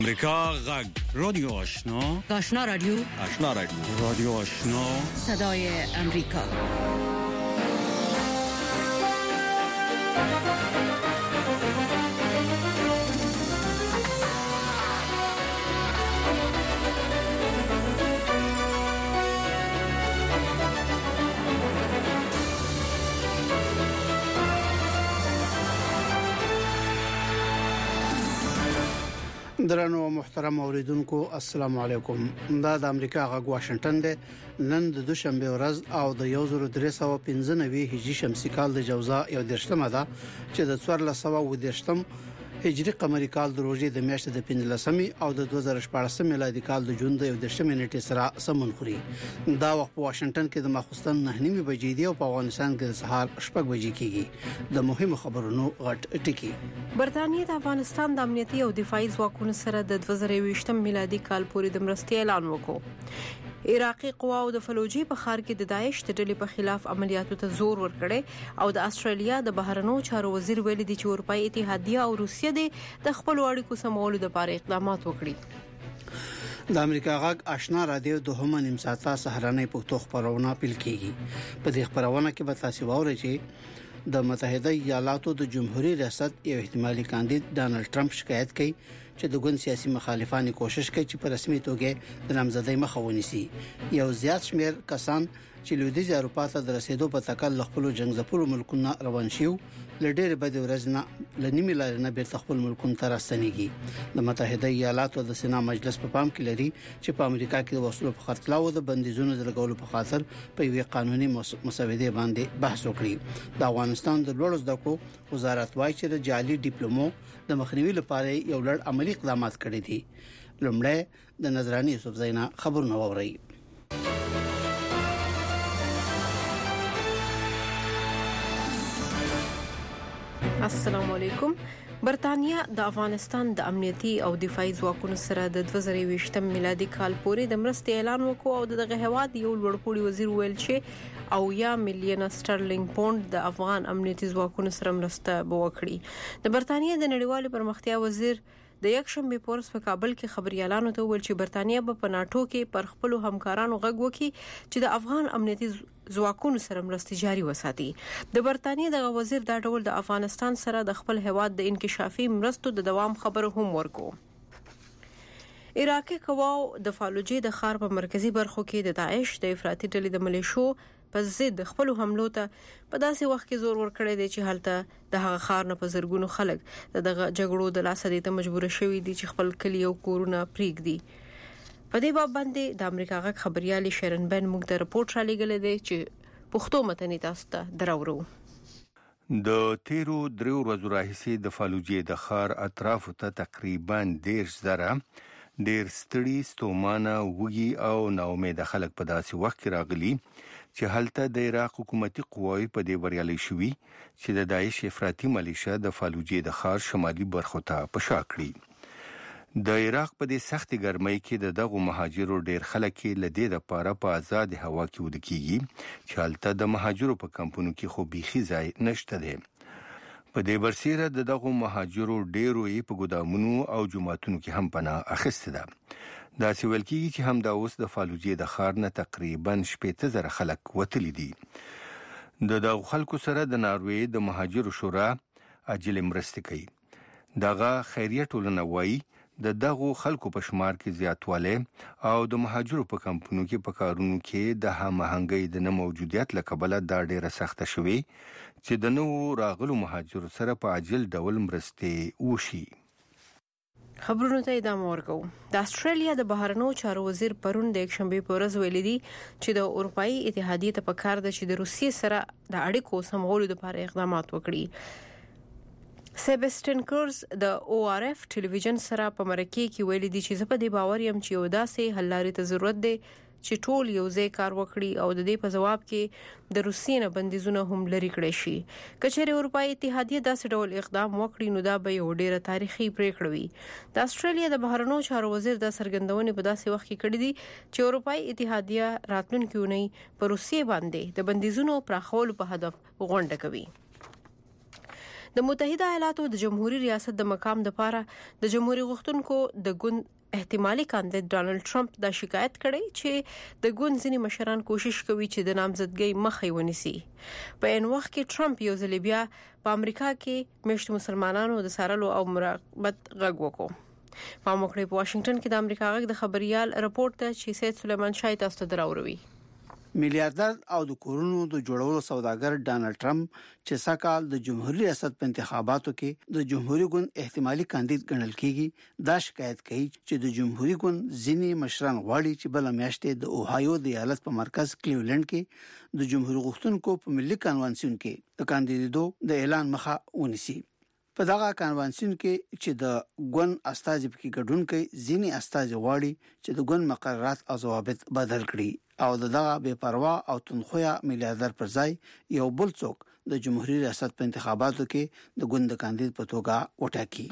امریکا غږ رادیو آشنا رادیو رادیو آشنا صدای امریکا. درنو محترم اوریدونکو السلام علیکم. دا د امریکا غږ واشنگټن دی. نن د دوشنبه ورځ او د 1395 هجری شمسي کال د جوزا یو درشتمه ده چې د 1410 هجری قمری کال د روزي د میاشتې د 15 او د 2014 میلادي کال د جون د 11 نیټې سره سمون خوري. دا وخت په واشنگټن کې د ماخوستن 9:30 بجې دی او په افغانستان کې د سهار 6 بجې کېږي. د مهمو خبرونو غټ ټکی. برتانیې د افغانستان د امنیتي او دفاعي ځواکونو سره د 2020 میلادي کال پورې د مرستې اعلان وکړ. عراقي قواو د فلوجي په ښار کې د داعش د ډلې په خلاف عملیاتو ته زور ورکړي او د استرالیا د بهرنیو چارو وزیر ویلي دی چې اروپאי اتحادیه او روسیه د خپل اړیکو سمولو لپاره اقدامات وکړي. د امریکا غږ آشنا رادیو د هم نیم ساعته سهارنۍ پښتو خبرونه پیل کیږي. په دې خبرونه کې به تاسو واورئ چې د متحده ایالاتو د جمهوریت ریاست یو احتمالي کاندید ډانلډ ټرمپ شکایت کوي چې د ګوند سیاسي مخالفانو کوشش کوي چې په رسمي توګه د نامزدۍ مخه ونیسي. یو زیات شمېر کسان چې لویدیځ اروپا ته د رسیدو په تکل خپل جنگزپور ملکونه روان شيو لډېر بد ورځ نه لنیمه لار نه بیرته خپل ملکونه ته راستنیږي. د متحده ایالاتو د سنا مجلس په پام کې لري چې په امریکا کې د وسلو په خرڅلاو د بندیزونو د لګولو په خاطر په یوه قانوني مسودې باندې بحث وکړي. د افغانستان د لوړ زده کړو وزارت وايي چې د جعلي ډیپلومو د مخنیوي لپاره یو لړ عملی اقدامات کړي دي. لومړی د نظراني یوسف زینا خبرونه ووري. السلام علیکم. برتانیا د افغانستان د امنیتي او دفاعي ځواکونو سره د 2020 میلادي کال پورې د مرستې اعلان وکړ او دغه هواد یو لوړپوړي وزیر ویل چې او یا مليون سترلینګ پوند د افغان امنیتي ځواکونو سره مرسته وکړي. د برتانیا د نړیوال پرمختیا وزیر د یکشنبه پورس په کابل کې خبريالانو ته ویل چې برتانیا په ناتو کې پر خپل همکارانو غږ وکړي چې د افغان امنیتي ځواکونو سره مرستې جاري وساتي. د برتانیا د وزیر دا ډول د افغانستان سره د خپل هواد د انکشافي مرستو د دوام خبر هم ورکو. عراقي قواو د فالوجي د ښار په مرکزی برخو کې د داعش د افراطي ډلې د ملیشو په ضد خپل حملو ته په داسې وخت کې زور ورکړی دی چې هلته د هغه ښار نه په زرګونو خلک دغه جګړو د لاسه ته مجبور شوي دي چې خپل کلی او کورونه پریږدي. په دې باب باندې د امریکا غږ خبريالي شرن بن موږ ته رپورټ را لېږلی دی چې پښتو متن تاسو ته دراوړو. د تیرو درو ورځو راهیسې د فالوجي د ښار اطرافو ته تقریبا 10,000 ډیر ستړي ستومانه وږي او ناامید خلک په داسې وخت کې راغلي چې هلته د عراق حکومتي قواوی په دې بریالي شوي چې د داعش افراطي ملیشه د فالوجي د ښار شمالي برخو ته پشا کړي. د عراق په دې سختي ګرمۍ کې د دغو مهاجرو ډیر خلک لدې د پاره په آزاد هوا کې ود کیږي چې هلته د مهاجرو په کمپونو کې خو بيخي ځای نشته دی. په دې برسیره د دغو مهاجرو ډیرو یې په ګودامونو او جوماتونو کې هم پناه اخیسته ده. دا سوال کیږي چې هم دا اوس د فالوجي د ښار نه تقریبا 70,000 خلک وتلي دي. د دغو خلکو سره د ناروې د مهاجرو شورا عاجل مرسته کوي. دغه خیریه ټولنه وایي د دغو خلکو په شمار کې زیاتواله او د مهاجرو په کمپونو کې په کارونو کې د هماهنګۍ د نه موجودیت لکبله دا ډیره سخته شوي چې د نو راغلو مهاجرو سره په عاجل ډول مرسته وشي. خبرونو ته ادامه ورکو. د استرالیا د بهرنیو چارو وزیر پرون د یکشنبه په ورځ ویلي دی چې د اروپאי اتحادیه ته پکار ده چې د روسیې سره د اړیکو سمولو لپاره اقدامات وکړي. سیباستین کورز د ORF ټلویزیون سره په مرکه کې ویلي دی چې زه په دې باور یم چې یو داسې حل لارې ته ضرورت دی چې ټول یو ځای کار وکړي او د دې په جواب کې د روسیې نه بندیزونه هم لري کړی شي. کچېره اروپאי اتحادیه داسې ډول اقدام وکړي نو دا به یو ډیره تاریخي پریکړه وي. د استرالیا د بهرنیو چارو وزیر د سرګندونې په داسې وخت کې کړی دی چې اروپאי اتحادیه راتلونکي اونۍ په روسیې باندې د بندیزونو پراخولو په هدف غونډه کوي. د متحده ایالاتو د جمهوریت ریاست د مقام د پاره د جمهوریت غوښتونکو د ګوند احتمالي کاندید ډانلډ ټرمپ دا شکایت کړی چې د ګوند ځینی مشران کوشش کوي چې د نامزدګۍ مخه ونیسي. په ان وخت کې ټرمپ یو ځل بیا په امریکا کې مشت مسلمانانو د سارلو او مراقبت غږ وکړ. په موکړې په واشنگټن کې د امریکا غږ د خبريال رپورت ته چې سید سلیمان شاه تاسو ته دراوروي. میلیارډر او د کورونو د جوړولو سوداګر ډانلډ ټرمپ چې سکهال د جمهوریت ریاست په انتخاباتو کې د جمهوریت ګوند احتمالي کاندید ګڼل کیږي دا شکایت کوي چې د جمهوریت ګوند ځینی مشران غواړي چې بل میاشتې د اوهایو د ایالت په مرکز کلیولند کې د جمهوریت غوښتونکو په ملي کنوانسیون کې د کاندیدو د اعلان مخه ونیسي. په دغه کنوانسیون کې چې د ګوند استازي پکې ګډون کوي ځینی استازي غواړي چې د ګوند مقررات او ضوابط بدل کړي او دغه بے پروا او تنخویا میلیارډر پر ځای یو بل څوک د جمهوریت ریاست په انتخاباتو کې د ګوند کاندید په توګه وټاکي.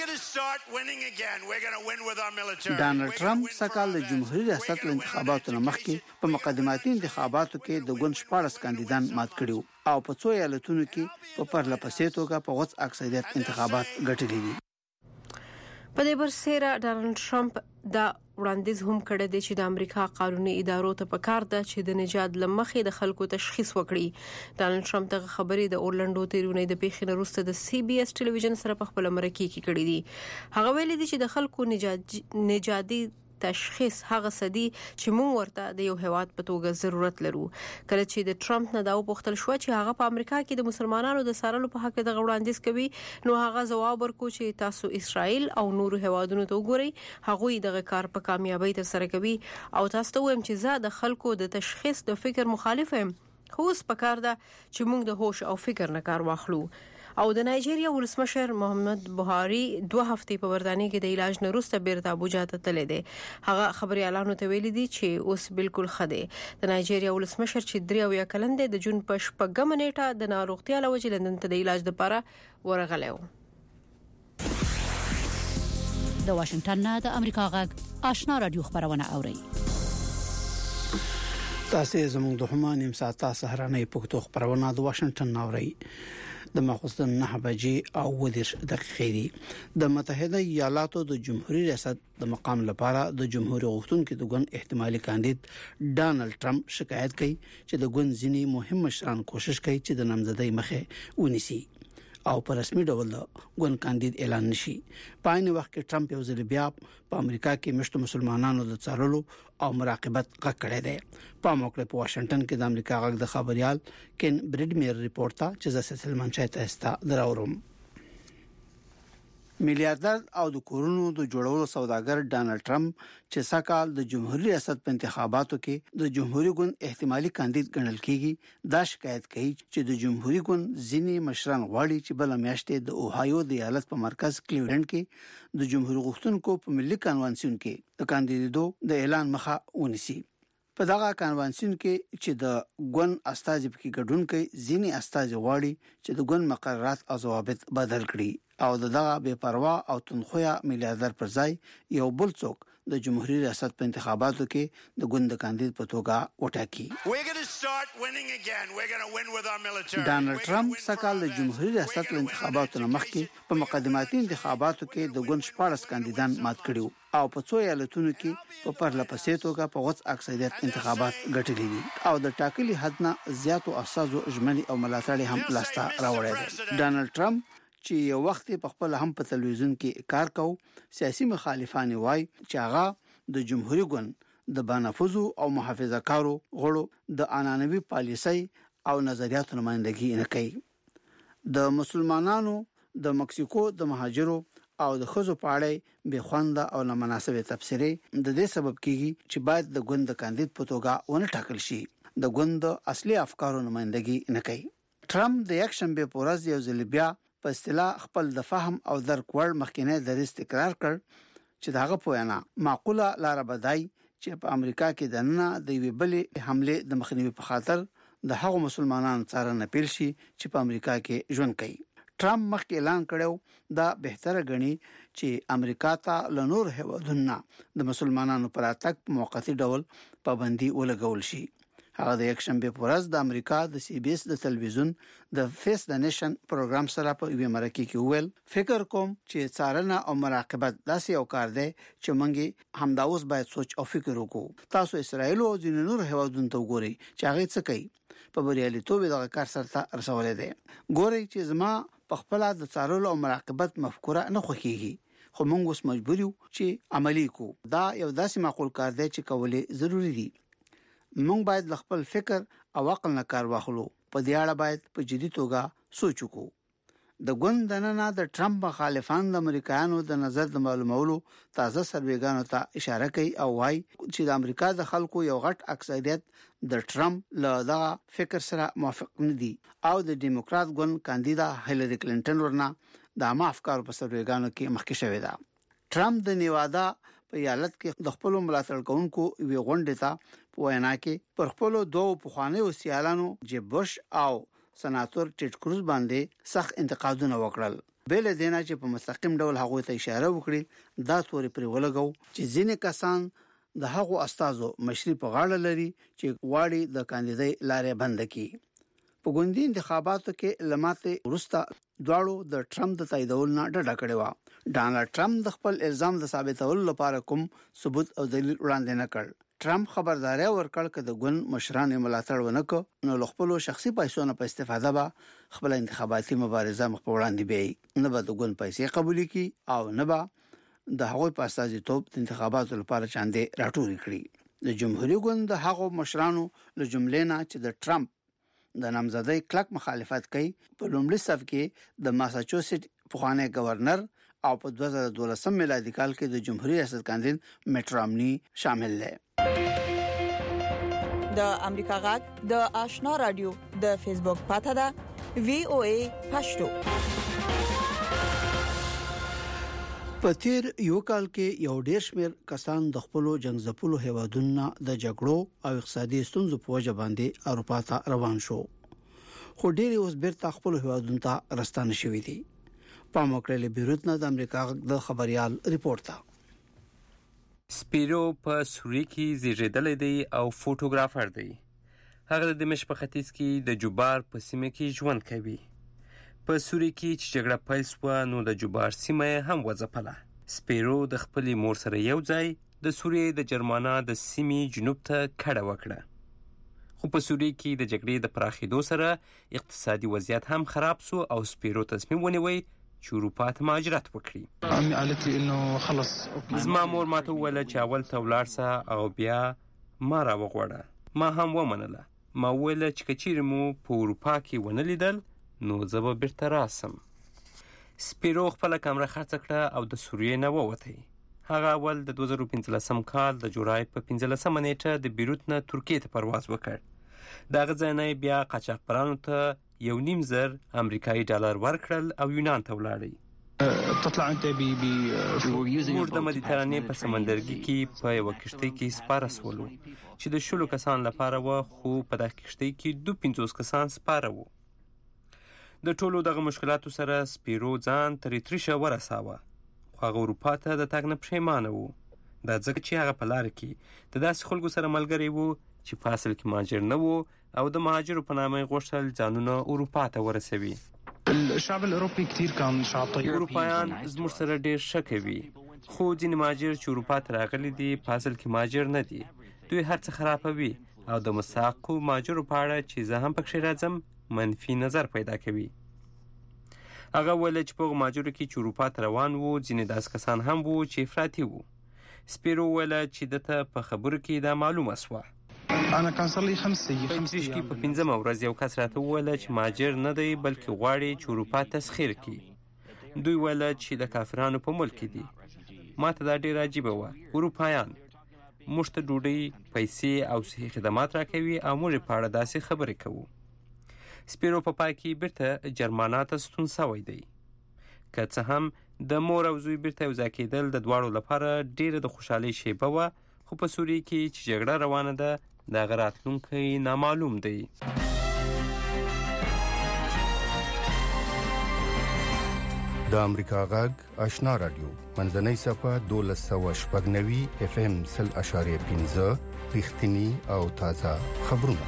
ډانلډ ټرمپ سکهال د جمهوریت ریاست انتخاباتو مخکې په مقدماتي انتخاباتو کې د ګوند 14 کاندیدان مات کړیو او په څو ایالتونو کې په پرلپسې توګه په غوڅ اکثریت انتخابات ګټلي دي. په دې برسېره ډانلډ ټرمپ دا وړاندیز هم کړی دی چې د امریکا قانوني ادارو ته پکار ده چې د نژاد لمخې د خلکو تشخیص وکړي. ډانلډ ټرمپ دغه خبرې د اورلانډو تیرونې د پیښې نه وروسته د سی بي اس ټلویزیون سره په خپل مرکه کې کړې دي. هغه ویلي دی چې د خلکو نژادي تشخیص هغه سدي چې موږ ورته د یو هیواد په توګه ضرورت لرو. کله چې د ټرمپ نه دا وپوښتل شو چې هغه په امریکا کې د مسلمانانو د سارلو په حق د وړاندیز کوي نو هغه ځواب ورکړ چې تاسو اسرائیل او نورو هیوادونو ته وګورئ هغه دغه کار په کامیابی تر سره کوي او تاسو ته وایم چې زه د خلکو د تشخیص د فکر مخالف یم. خو اوس پکار ده چې موږ د هوش او فکر نه کار واخلو. او د نایجیریا ولسمشر محمد بوهاری 2 هفتې په برتانیې کې د علاج نه وروسته بیرته ابوجا ته تللی دی. هغه خبريالانو ته ویلي دي چې اوس بالکل خده. د نایجیریا ولسمشر چې 3 کلن دی د جون په 8 نیټه د ناروغتیا لوجې لندن ته د علاج لپاره ورغلی و. د واشنگټن نه د امریکا غږ آشنا رادیو خبرونه اوري. تاسو زموږ د همان نیم ساعته سهارنۍ پښتو خبرونه د واشنگټن اوري. د مخصوصن 9 بجې او 10 دقیقې دي. د متحده ایالاتو د جمهوریت ریاست د مقام لپاره د جمهوریت غوښتونکو د ګوند احتمالي کاندید ډانلډ ټرمپ شکایت کوي چې د ګوند ځینی مهم مشران کوشش کوي چې د نامزدۍ مخه ونیسي او په رسمي ډول ګوند کاندید اعلان نشي. په عین وخت کې ټرمپ یو ځل بیا په امریکا کې مشت مسلمانانو د څارلو او مراقبت غږ کړی دی. په موکړه په واشنگټن کې د امریکا غږ د خبريال کین بریډمیر ریپورت ته چې زه سلمان شاه ته دراوروم. میلیارډر او د کورونو د جوړولو سوداګر ډانلډ ټرمپ چې سکهال د جمهوریت ریاست په انتخاباتو کې د جمهوریت ګوند احتمالي کاندید ګڼل کیږي دا شکایت کوي چې د جمهوریت ګوند ځینی مشران غواړي چې بل میاشتې د اوهایو د ایالت په مرکز کلیولند کې د جمهوریت غوښتونکو په ملي کنوانسیون کې د کاندیدو د اعلان مخه ونیسي. په دغه کنوانسیون کې چې د ګوند استازي پکې ګډون کوي ځینی استازي غواړي چې د ګوند مقررات او ضوابط بدل کړي او دغه بے پروا او تنخویا میلیارډر پر ځای یو بل څوک د جمهوریت ریاست په انتخاباتو کې د ګوند کاندید په توګه وټاکي. ډانلډ ټرمپ سکهال د جمهوریت ریاست انتخاباتو مخکې په مقدماتي انتخاباتو کې د ګوند 14 کاندیدان مات کړیو او په څو ایالتونو کې په پرلپسې توګه په غوڅ اکثریت انتخابات ګټلي دي او د ټاکلي حد نه زیاتو اساسو ژمنې او ملاتړ هم لاسته راوړی دی. ډانلډ ټرمپ چې یو وخت په خپل هم په تلویزیون کې کار کو سیاسي مخالفان وای چې هغه د جمهوریت ګوند د بانفوذو او محافظه کارو غړو د انانوي پالیسۍ او نظریاتو نمائندګي نه کوي. د مسلمانانو د مکسیکو د مهاجرو او د خزو په اړه به خوانده او نامناسبه تفسیري د دې سبب کیږي چې باید د ګوند کاندید په توګه ونه ټاکل شي. د ګوند اصلي افکارو نمائندګي نه کوي. ټرمپ د یک شنبه په ورځ یو ځل بیا په اصطلاح خپل د فهم او درک وړ مخکینه دریځ تکرار کړ چې داغه په وینا معقوله لار بدای چې په امریکا کې د نن د وی بلې حمله د مخنیوي په خاطر د هغو مسلمانانو څارنه پیل شي چې په امریکا کې ژوند کوي. ټرمپ مخکې اعلان کړو دا بهتره غني چې امریکا ته له نور هیوادونو د مسلمانانو پر اتک په موقتی ډول پابندي ولګول شي. هغه د یکشنبه په ورځ د امریکا د سی بي اس د تلویزیون د فیس د نیشن پروګرام سره په یوه مرکه کې وویل فکر کوم چې څارنه او مراقبت داسې یو کار دی چې موږ همدا اوس باید سوچ او فکر وکړو. تاسو اسرائیل او ځینې نور هیوادونو ته وګورئ چې هغه څه کوي په بریالیتوب دغه کار سره رسولې دي. ګورئ چې زما په خپل د څارلو او مراقبت مفکوره نه خوښیږي خو موږ اوس مجبور یو چې عملی کو. دا یو داسې معقول کار دی چې کولې ضروری دي. موږ باید خپل فکر او عقل نه کار واخلو. په دې اړه باید په جدي توګه سوچ وکړو. د ګوند دننه د ټرمپ مخالفان د امریکایانو د نظر د معلومولو تازه سروېګانو ته اشاره کوي او وايي چې د امریکا د خلکو یو غټ اکثریت د ټرمپ له دغه فکر سره موافق نه دي او د ډیموکرات ګوند کاندیدا هیلری کلینټن ورنه د عامه افکارو په سروېګانو کې مخکې شوی دی. ټرمپ د نیوادا په ایالت کې د خپل ملاتړ کوونکو وی غونډه ته په وینا کې پر خپل دوه پخوانیو سیالانو جیب بوش او سناتور ټیډ کروز باندې سخت انتقادونه وکړل. بل دینا چې په مستقیم ډول هغه ته اشاره وکړي دا توري پر ولګو چې ځینې کسان د هغو استادو مشري په غاړه لري چې واړي د کاندیدای لارې بند کړي. په ګوندي انتخاباتو کې لماته ورسته دواړو د ټرمپ د تاییدول نه ډډه کړې و. ډانلډ ټرمپ د خپل الزام د ثابتولو لپاره کوم ثبوت او دلیل وړاندې نه کړ. ټرمپ خبرداري ورکړ چې د ګوند مشرانو ملاتړ ونکړ نو خپل شخصي پیسو نه په استفاده به خپل انتخاباتي مبارزه مخ په وړاندې به نه به د ګوند پیسې قبول کړي او نه به د هغوی په اساس توپ د انتخاباتو لپاره چاندې راټول کړي. د جمهوریت ګوند د هغو مشرانو له جملې نه چې د ټرمپ د نامزدۍ کلک مخالفت کوي په لومړي صف کې د ماساچوسټ پخوانی گورنر او په 2012 میلادي کال کې د جمهوریت ریاست کاندید میټ رامني شامل دي. د امریکا غږ د آشنا رادیو د فیسبوک پاڼه ده VOA پښتو. په تیر یو کال کې یو ډیر شمیر کسان د خپل جنگزپلو هیوادونو د جګړو او اقتصادي ستونزو په وجه باندې اروپا ته روان شو. خو ډیر اوس بیرته خپل هیوادونو ته راستانه شوي دي. په موکل بیروت نه د امریکا د خبريال ریپورت تا. سپیرو په سوري کې زیږیدلی دی او فوټوګرافر دی. هغه د دمشق په ختیځ کې د جوبار په سیمه کې ژوند کوي. په سوري کې چې جګړه پیل شوه نو د جوبار سیمه هم وځپله. سپیرو د خپلې مور سره یو ځای د سوریې د جرمانا د سیمې جنوب ته کډه وکړه. خو په سوري کې د جګړې د پراخېدو سره اقتصادي وضعیت هم خراب شو او سپیرو تصمیم ونیوی چې اروپا ته مهاجرت وکړي. زما مور ماته وویل چې اول ته ولاړ شه او بیا ما راوغواړه. ما هم ومنله. ما وویل چې که چیرې مو په اروپا کې ونه لیدل نو زه به بیرته راسم. سپیرو خپله کمره خرڅه کړه او د سوریې نه ووتی. هغه اول د 2015 کال د جولای په 15 نیټه د بیروت نه ترکیې ته پرواز وکړ. د هغه ځای نه بیا قاچاقبرانو ته $1.5 امریکایي ډالر ورکړل او یونان ته ولاړی. موږ د مدیترانې په سمندرګي کې په یوه کښتۍ کې سپاره سولو چې د 10 کسان لپاره وه خو په دغه کښتۍ کې 50 کسان سپاره وو. د ټولو دغه مشکلاتو سره سپیرو ځان تر اتریشه ورساوه خو هغه اروپا ته د تګ نه پښیمانه و. دا ځکه چې هغه په لاره کې د داسې خلکو سره ملګری و چې په اصل کې مهاجر نه وو او د مهاجرو په نامه غوښتل ځانونه اروپا ته ورسوي. الشعب الاوروبي كثير كان شعب طيب. اروپایان زموږ سره ډیر ښه کوي خو ځینې مهاجر چې اروپا ته راغلي دي په اصل کې مهاجر نه دي. دوی هر څه خرابوي او د مساقو مهاجرو په اړه چې زه هم پکښې راځم منفي نظر پیدا کوي. هغه ویل چې په مهاجرو کې چې اروپا ته روان وو ځینې داسې کسان هم وو چې افراطي وو. سپیرو ویل چې دته په خبرو کې دا معلومه سوه. انا كان صار لي 5 ايام په 15 ورځ یو کس راته وویل چې مهاجر نه دی بلکې غواړي چې اروپا تسخیر کړي. دوی ویل چې د کافرانو په ملک کې دي. ما ته دا ډېر عجیبه وه. اروپایان موږ ته ډوډۍ پیسې او صحي خدمات راکوي او موږ په اړه داسې خبرې کوو. سپیرو په پای کې بیرته جرمانا ته ستون سوی دی. که څه هم د مور او زوی بیرته یو ځای کېدل د دواړو لپاره ډېره د خوشحالۍ شیبه وه خو په سوریې کې چې جګړه روانه ده د هغه راتلونکی نامعلوم دی. د امریکا غږ آشنا رادیو منځنۍ صفه 1290 اف ام 0.15 رښتینی او تازه خبرونه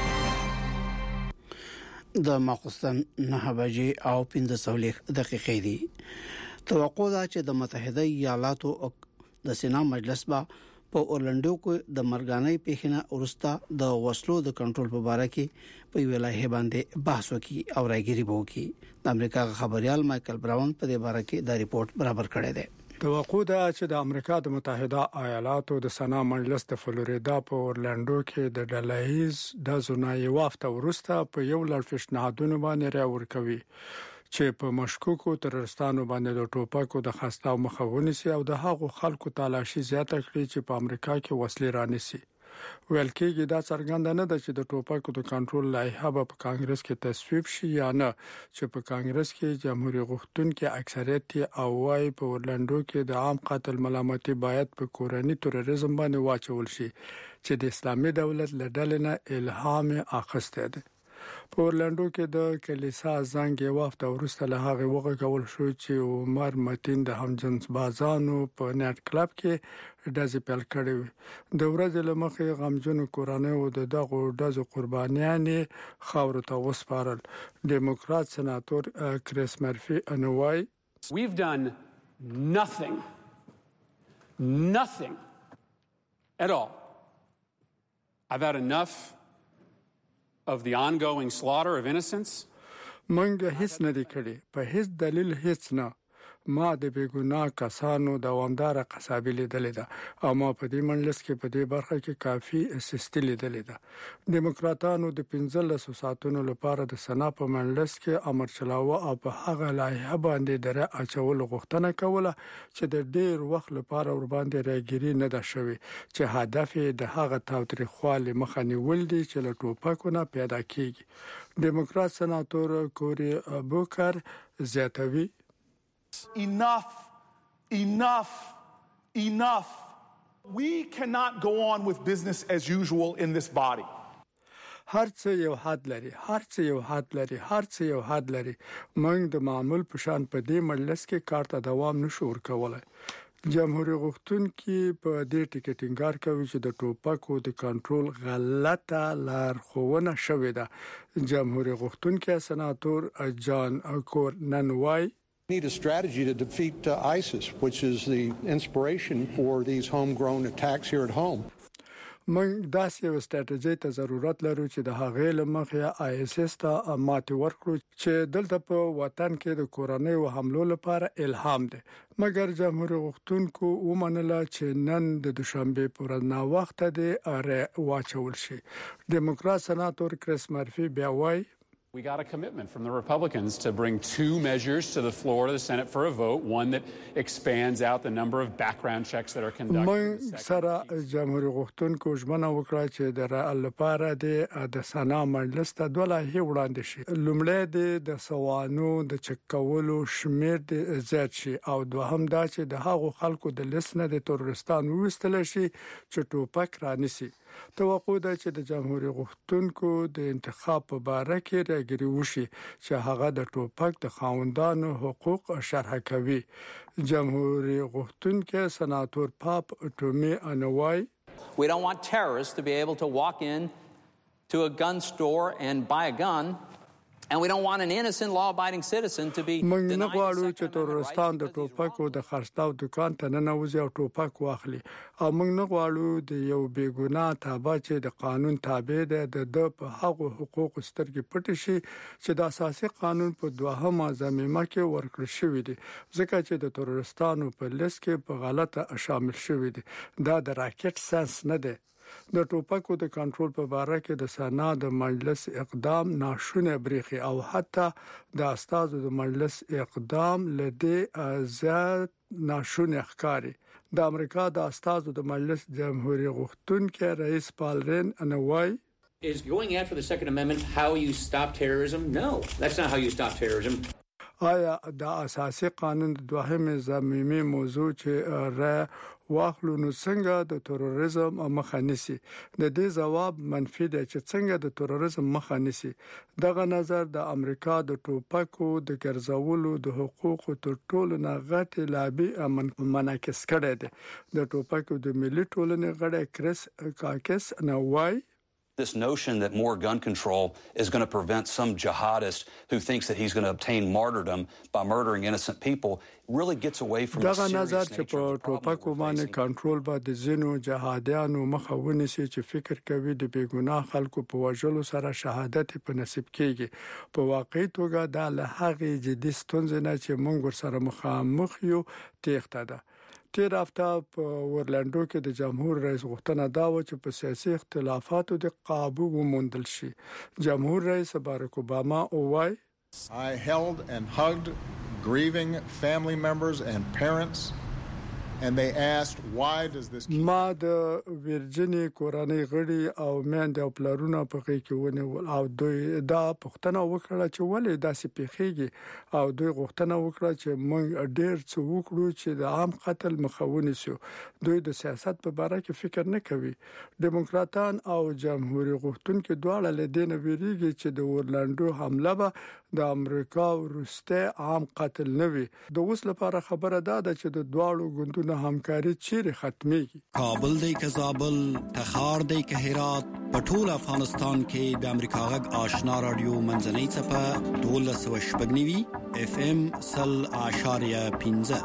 د ماخستن 9 بجې او 15 دقیقې دي. توقع ده چې د متحده ایالاتو د سنا مجلس با په اورلانډو کې د مرګانۍ پیښنه ورسته د وسلو د کنټرول په اړه کې په ویلای باندې بحث وکړي او راګيري وکړي. د امریکا خبريال مايكل براون په دې اړه کې دا ریپورت برابر کړی دی. توقع ده چې د امریکا د متحده ایالاتو د سنا مجلس د فلوریدا په اورلانډو کې د ډلهیز د زونای وافته ورسته په یو لړ پیشنهادونو باندې راور کوي چې په مشکوکو ترورستانو باندې د ټوپکو د خاصتاو مخاوني سي او د هغو خلکو تلاشي زیاته کړي چې په امریکا کې وسلې رانیسي. ویل کېږي دا څرګنده نه ده چې د ټوپکو د کنټرول لایحه په کانګرس کې تصویب شي یا نه، چې په کانګرس کې جمهوریت غوښتونکو اکثریت او وايي په اورلانډو کې د عام قتل ملامتي باید په کورنۍ تروریزم باندې واچول شي چې د اسلامي دولت له ډلې نه الهام اخیسته ده. په اورلانډو کې د کلیسا زنګ وافته ورسته له هغه وغه کول شو چې عمر متین د همجنس بازانو په نایټ کلب کې داسې پیل کړی و. د ورځې لمخې غمجنو کورانه او دغه دزو قربانیانه خاور ته وسپارل. ډیموکرات سناتور کریس مرفي انوای We've done nothing at all. I've had enough of the ongoing slaughter of innocents. منګه هیڅ نه دی کړی، په هیڅ دلیل هیڅ نه. ما د بیګناه کسانو دوامدار قصابي لیدلې ده او ما په دې مجلس کې په دې برخه کې کافي اسیست لیدلې ده. ډیموکراتانو د 15 ساعتونو لپاره د سنا په مجلس کې امر چلاوه او په هغه لایحه باندې دره اچول غوښتنه کوله چې د ډیر وخت لپاره ور باندې راګيري نه ده شوی چې هدف د هغه تاوتریخوالي مخه نیول دي چې له ټوپکو نه پیدا کیږي. ډیموکرات سناتور کوري بوکر زیاتوي Enough. We cannot go on with business as usual in this body. هرڅه یو حد لري. موږ د معمول پشان په دې مجلس کې کار ته دوام نشو ورکولای. جمهوریت غوښتونکو په دې ټیکټینګار کوي چې د ټوپکو د کنټرول غلطه لارښوونه شوې ده. جمهوریت غوښتونکو سناتور جان کورننوای need a strategy to defeat ISIS, which is the inspiration for these homegrown attacks here at home. موږ داسې یو ستراتیژي ته ضرورت لرو چې د هغې لمخې ISIS ته ماتې ورکړو چې دلته په وطن کې د کورنۍ او حملو لپاره الهام ده. مګر جمهوریت غوښتونکو ومنله چې نن د دوشنبه پر نا وخت ده واچول شي. ډیموکرات سناتور کریس مرفي بیا وایي We got a commitment from the Republicans to bring two measures to the floor of the Senate for a vote, one that expands out the number of background checks that are conducted. سره جمهوریت غوښتونکو ژمنه وکړه چې د لپاره د سنا مجلس ته دوله هی وړاندې شي. لومړی د سوانو د چکولو شمیر د زیات شي او دوهم دا چې د هغو خلکو د لسنه د ترورستان وستل شي چې ټوپک رانیسي. توقع ده چې د جمهوریت غوښتونکو د انتخاب په اړه کې راګری وشي چې هغه د ټوپک د خاوندانو حقوق شرح کوي. جمهوریت غوښتونکو سناتور پاپ ټومي انوای We don't want terrorists to be able to walk in to a gun store and buy a gun. And we don't want an innocent law-abiding citizen to be موږ نه غواړو چې ترورستان د ټوپکو د خرڅلاو دکان ته نه نوځي او ټوپک واخلي او موږ نه غواړو د یو بیګناه تابع چې د قانون تابع ده د په هغو حقوق سترګې پټ شي چې د اساسي قانون په دوهمه ضمیمه کې ورکړل شوی دی ځکه چې د ترورستانو په لیست کې په غلطه شامل شوی دی. دا د راکټ ساينس نه دی. د ټوپکو د کنټرول په اړه کې د سنا د مجلس اقدام ناشونه بریخي او حتی د استادو د مجلس اقدام لدی زیات ناشونه ښکاری. د امریکا د استادو د مجلس جمهوریت غوښتونکو رئیس پالرین انوای Is going after the Second Amendment how you stop terrorism? No, that's not how you stop terrorism. آیا د اساسي قانون د دوهمه ضمیمه موضوع چې را واخلو نو څنګه د تروریزم مخه نیسي. د دې ځواب منفي دی چې څنګه د تروریزم مخه نیسي. دغه نظر د امریکا د ټوپکو د ګرځولو د حقوقو تر ټولو نه غټ لابي منعکس کړی دی. د ټوپکو د ملي ټولنې غړی کریس کاکس نوای this notion that more gun control is going to prevent some jihadist who thinks that he's going to obtain martyrdom by murdering innocent people really gets away from the serious نظر nature چې په ټوپکو باندې کنټرول به د زینو جهادیانو مخه ونیسي چې فکر کوي د بیګناه خلکو په وژلو سره شهادت په نصیب کیږي. په واقعي توګه دا له هغې جدي ستونزې نه چې موږ ورسره مخامخ یو تېښته ده. تیر هفته په اورلانډو کې د جمهور رئیس غوښتنه دا و چې په سیاسي اختلافاتو د قابو وموندل شي. جمهور رئیس باراک اوباما وایي I held and hugged grieving family members and parents and they asked why does this ما د ورجینی کورنۍ غړي او میندې او پلارونه په کې کې ونیول او دوی دا پوښتنه وکړه چې ولې داسې پیښیږي او دوی غوښتنه وکړه چې موږ ډېر څه وکړو چې د عام قتل مخه ونیسو. دوی د سیاست په اړه کې فکر نه کوي. دیموکراتان او جمهوریت غوښتونکو دواړه له دې نه ویریږي چې د اورلانډو حمله به د امریکا وروسته عام قتل نه وي. د اوس لپاره خبره ده چې د دواړو ګوندونو همکاري چیرې ختميږي. کابل دی که زابل، تخار دی که هرات، په ټول افغانستان کې د امریکا غږ آشنا رادیو منځنۍ څپه 1290 FM 0.15.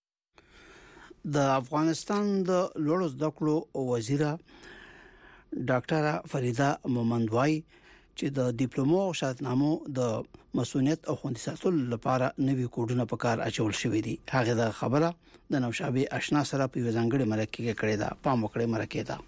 د افغانستان د لوړو زده کړو وزیره ډاکټره فریده مومندوای چې د ډیپلومو او شهادتنامو د مسؤلیت او خوندي ساتلو لپاره نوي کوډونه په کار اچول شوې دي. هغه د خبره د نوشابه آشنا سره په ځانګړي مرکه کې کړې ده. پام وکړئ مرکه ده.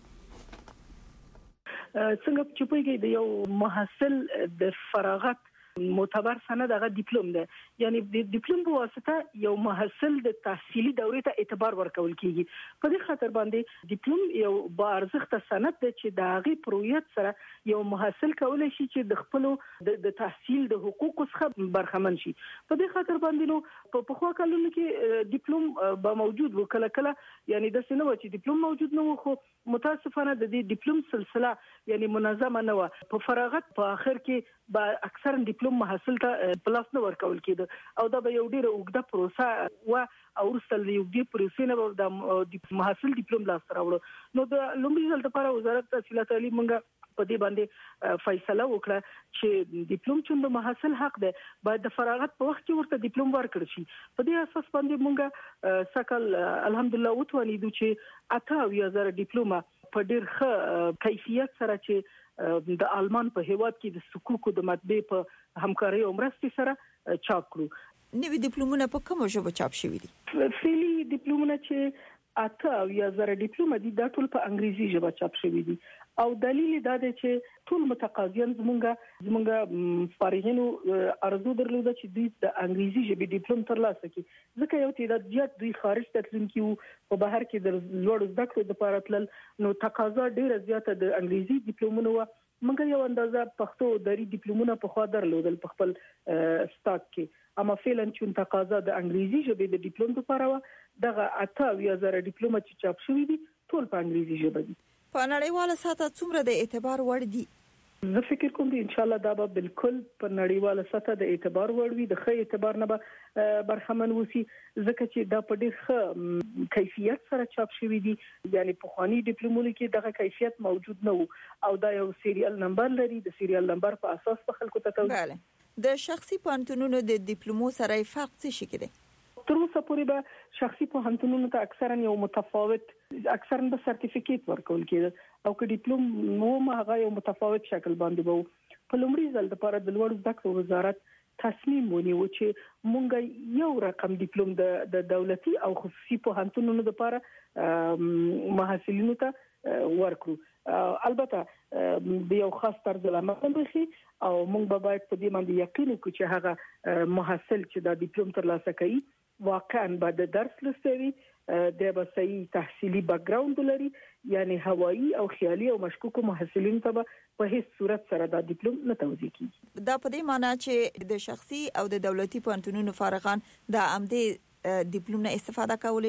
څنګه چې پوهیږئ د یو محصل د فراغت معتبر سند هغه ډیپلوم ده. یعنی د ډیپلوم په واسطه یو محصل د تحصیلي دورې ته اعتبار ورکول کیږي. په دې خاطر باندې ډیپلوم یو با ارزښت سند دی چې د هغه پروژې سره یو محصل کولای شي چې د خپل د تحصیل د حقوقو څخه برخمن شي. په دې خاطر باندې نو په خو کلونو کې ډیپلوم به موجود و کله کله، یعنی د سینو چې ډیپلوم موجود نه و خو متاسفانه د دې ډیپلوم سلسله یعنی منظمه نه و. په فراغت په اخر کې با اکثر ډیپلوم محصل ته پلاس نه ورکول کېده او دا به یو ډیره اوږده پروسه و او ورسره یو ډیره پروسه نه و د محصل ډیپلوم لاس راوړو. نو د لومړي ځل لپاره وزارت تحصیلات عالی منګه په دې باندې فیصله وکړه چې ډیپلوم چې د محصل حق ده باید د فراغت په وخت کې ورته ډیپلوم ورکړي شي. په دې اساس باندې منګه سکل الحمدلله وتوانیدو چې 80,000 ډیپلوما په ډیر ښه کیفیت سره چې د آلمان په هیواد کې د سکوکو د مطبعې په همکاري او مرستې سره چاپ کړو. نوي ډیپلومونه په کومه ژبه چاپ شوي دي؟ فعلي ډیپلومونه چې 80,000 ډیپلوما دي دا ټول په انګریزي ژبه چاپ شوي دي او دلیل دا دی چې ټول متقاضیان زمونږ فارغینو ارزو درلوده چې دوی د انګریزي ژبې ډیپلوم ترلاسه کړي. ځکه یو تعداد زیات دوی خارج ته تلونکي وو په بهر کې د لوړ زده کړو لپاره تلل، نو تقاضا ډیره زیاته د انګریزي ډیپلومونو و. موږ یو اندازه پښتو دري ډیپلومونه په خوا درلودل په خپل سٹاک کې، اما فعلا چې تقاضا د انګریزي ژبې د ډیپلوم لپاره و. دغه 80,000 ډیپلوما چې چاپ شوي دي ټول په انګریزي ژبه دي. په نړیواله سطح څومره د اعتبار وړ دي؟ زه فکر کوم چې ان شاء الله دا به بالکل په نړیواله سطح د اعتبار وړ وي، د ښه اعتبار نه به برخمن وسی، ځکه چې دا په ډېر ښه کیفیت سره چاپ شوی دي. یعنی په خواني ډیپلومونو کې دغه کیفیت موجود نه وو او دا یو سیریل نمبر لري. د سیریل نمبر په اساس په خلکو ته بله. د شخصي پانتونونو د ډیپلومو سره فرق څه شي کېده؟ تر اوسه پورې به شخصي پوهنتونونو ته اکثرا یو متفاوت اکثرا به سرټیفیکیټ ورکول کېده او که ډیپلوم نو هغه یو متفاوت شکل باندې وو. په لومړي ځل لپاره د لوړ زده کړو وزارت تصمیم ونیو چې مونږ یو رقم ډیپلوم د دولتي او خصوصي پوهنتونونو لپاره محصلینو ته ورکړو. البته د یو خاص طرز عمل بخي او مونږ به باید په دې باندې یقین وکړو چې هغه محصل چې دا ډیپلوم ترلاسه کوي واقعا به د درس لستوي، د به صحیح تحصیلي بیک ګراوند لري، یعنی هوایی او خیالي او مشکوک محصلین ته په هیڅ صورت سره دا ډیپلوم نه توزیع کیږي. دا په دې معنی چې د شخصي او د دولتي پوهنتونونو فارغان د عمدي ډیپلوم نه استفاده کولای شي؟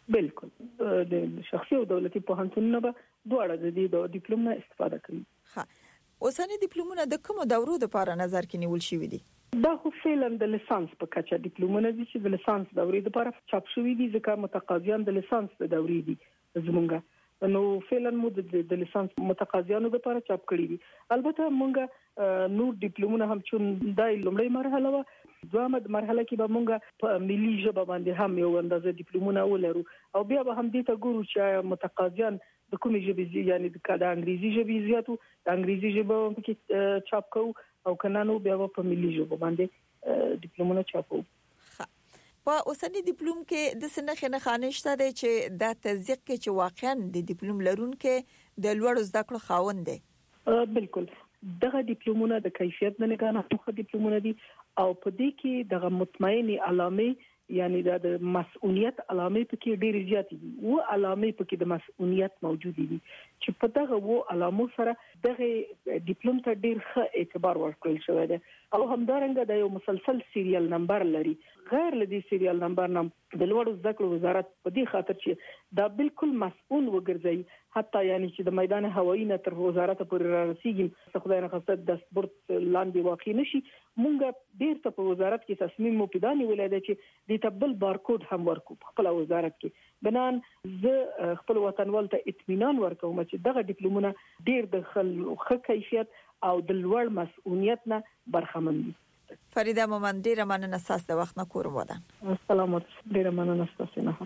بالکل د شخصي او دولتي پوهنتونونو به دواړه د ډیپلوم نه استفاده کوي. ها اوسنی ډیپلومونه د کوم دورو لپاره نظر کې نیول شوی دي؟ دا خو فعلا د لیسانس په کچه ډیپلومونه دي چې د لیسانس دورې لپاره چاپ شوی دي، ځکه متقاضیان د لیسانس د دورې دي زمونږ، نو فعلا مو د لیسانس متقاضیانو لپاره چاپ کړی دي. البته مونږ نور ډیپلومونه هم چې دای لومړی مرحله و، دوامه مرحله کې به مونږ په ملي ژبه باندې هم یو اندازه ډیپلومونه ولرو او بیا به هم دې ته ګورو چې متقاضیان د کومې ژبې یعنی د انګریزي ژبې زیاتو د انګریزي ژبه کې چاپ کوو او کنه نو بیا په ملي ژبه باندې ډیپلومونه چاپو. په اوسنی ډیپلوم کې د سنخ نه خانشته دی چې د تزیق کې چې واقعا د ډیپلوم لرونکو د لوړ زده کړو خاوند دی. بالکل دغه ډیپلومونه د کیفیت نه نه غواړي ډیپلومونه دي او په دې کې دغه مطمئنی علامه یعنی د مسؤلیت علامه پکې ډېر زیات دي او علامه پکې د مسؤلیت موجود دي چې په دغه وو علامو سره دغه ډیپلوم ته ډېر ښه اعتبار ورکړل شوی دی او همدارنګه د یو مسلسل سیریل نمبر لري. غیر لدی سیریل نمبر نام د لوړو زده کړو وزارت په دې خاطر چې دا بالکل مسؤل وګرځي، حتی یعنی چې د میدان هوایی نه تر وزارت پورې رسیدي خدای نه خاصه د سپورت لاندې واقع نشي. مونږ ډیر ته په وزارت کې تصمیم مو پیدانې ولای چې د تبل بارکود هم ورکو په خپل وزارت کې بنان ز خپل وطنوال ته اطمینان ورکوم چې دغه ډیپلومونه ډیر د ښه کیفیت او د لوړ مسؤلیت نه برخمن دي. فریده مومند ډیره مننه تاسو د وخت نه کور ودان. السلام علیکم ډیره مننه تاسو نه.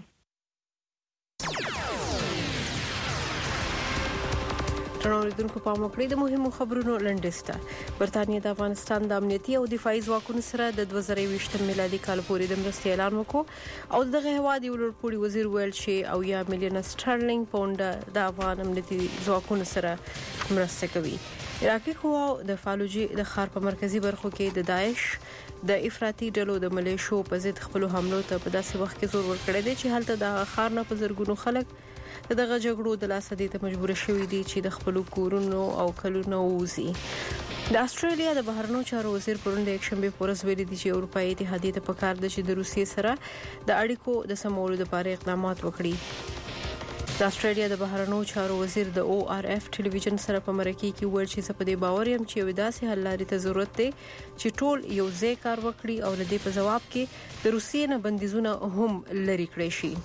تروريدونکو په مقرې د مهمو خبرونو لنډسته برتانیې د افغانستان د امنیتي او دفاعي ځواکونو سره د 2023 میلادي کال پورې د مرستې اعلان وکړ او دغه هواد یو لوړپوړي وزیر ویل چې او یا مليون سټرلینګ پاونډ د افغان امنیتي ځواکونو سره مرسته کوي. عراقي قواو د فالوجي د ښار په مرکزی برخو کې د داعش د افراطي ډلو د ملیشو په ضد خپل حملو ته په داسې وخت کې زور ورکړی دی چې هلته د ښار نه په زرګونو خلک دغه جګړو د لاسدي ته مجبور شوي دي چې د خپل کورونو او کلونو وزي. د استرالیا د بهرنیو چارو وزیر پرون د یکشنبه په ورځ ویلي دي چې اروپאי اتحادیه ته پکار ده چې د روسیې سره د اړیکو د سمولو لپاره اقدامات وکړي. د استرالیا د بهرنیو چارو وزیر د ORF ټلویزیون سره په مرکه کې ویل چې په دې باور یم چې وداسې حل لارې ته ضرورت دی چې ټول یو ځای کار وکړي او لدې په جواب کې د روسیې نه بندیزونه هم لري کړی شي.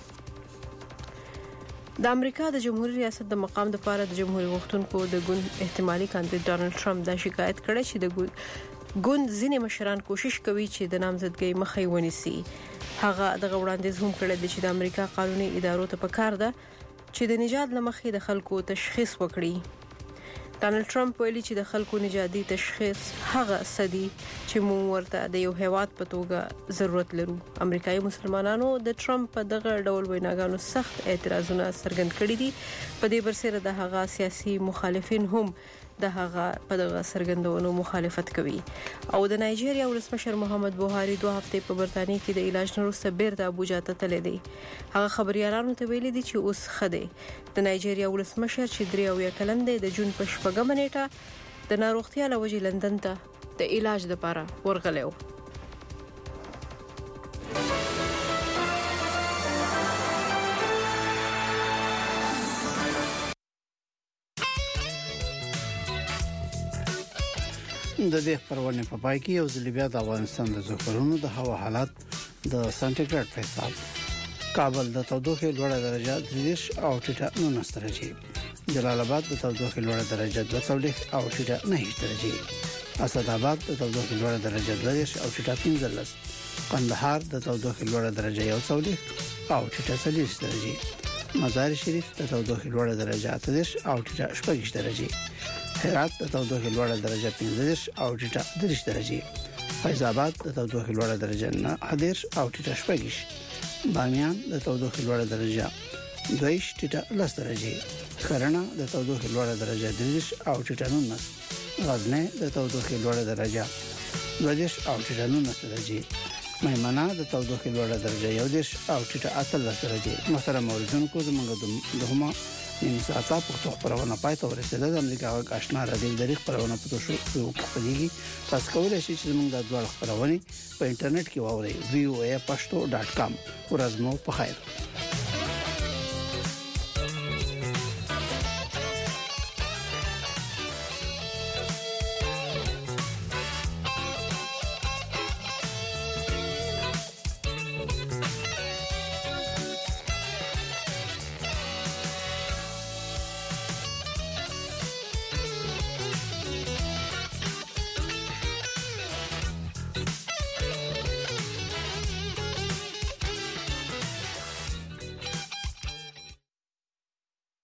د امریکا د جمهوریت ریاست د مقام لپاره د جمهوریت غوښتونکو د ګوند احتمالي کاندید ډانلډ ټرمپ دا شکایت کړی چې د ګوند ځینې مشران کوشش کوي چې د نامزدګۍ مخه ونیسي. هغه دغه وړاندیز هم کړی دی چې د امریکا قانوني ادارو ته پکار ده چې د نژاد لمخې د خلکو تشخیص وکړي. ډانلډ ټرمپ ویلي چې د خلکو نژادي تشخیص هغه سدي چې موږ ورته د یو هیواد په توګه ضرورت لرو. امریکایي مسلمانانو د ټرمپ په دغه ډول ویناګانو سخت اعتراضونه څرګند کړي دي. په دې برسره د هغه سیاسي مخالفین هم د هغه په دغه څرګندونو مخالفت کوي. او د نایجیریا ولسمشر محمد بوهاري 2 هفته په برتانیې کې د علاج وروسته بیرته ابوجا ته تللی دی. هغه خبريالانو ته ویلي دي چې اوس خده د نایجیریا ولسمشر چې 3 کلن دی د جون په 4 نیټه د ناروغتیا لوجې لندن ته د علاج لپاره ورغلیو. د دې خبرونه په پای کې یو ځل بیا د افغانستان د ځخرونو د هوا حالت د سانټیګریډ په حساب کابل د تودوخې لوړه درجه 30 او ټیټه 19 درجه، جلال آباد د تودوخې لوړه درجه 22 او ټیټه 9 درجه، اسداباد د تودوخې لوړه درجه 20 او ټیټه 15، قندهار د تودوخې لوړه درجه 21 او ټیټه 40 درجه، مزار شریف د تودوخې لوړه درجه 30 او ټیټه 18 درجه، هرات د تودوخې لوړه درجه 15 او ټیټه 3 درجه، فیض آباد د تودوخې لوړه درجه 9 او ټیټه 18، بامیان د تودوخې لوړه درجه 2 ټیټه 10 درجه، کرنا د تودوخې لوړه درجه 3 او ټیټه 19، غزنی د تودوخې لوړه درجه 2 او ټیټه 19 درجه، میمنه د تودوخې لوړه درجه 11 او ټیټه 18 درجه. محترم اوریدونکو زموږ دغه نیم ساعته په خبرونه پای ته ورسېده. د امریکا غږ آشنا رادیو د خبرونه په توګه وکړي. تاسو کولای شئ چې موږ د دوه خبرونه په انټرنیټ کې واورئ. voa.pashto.com. ورځ مو په خیر.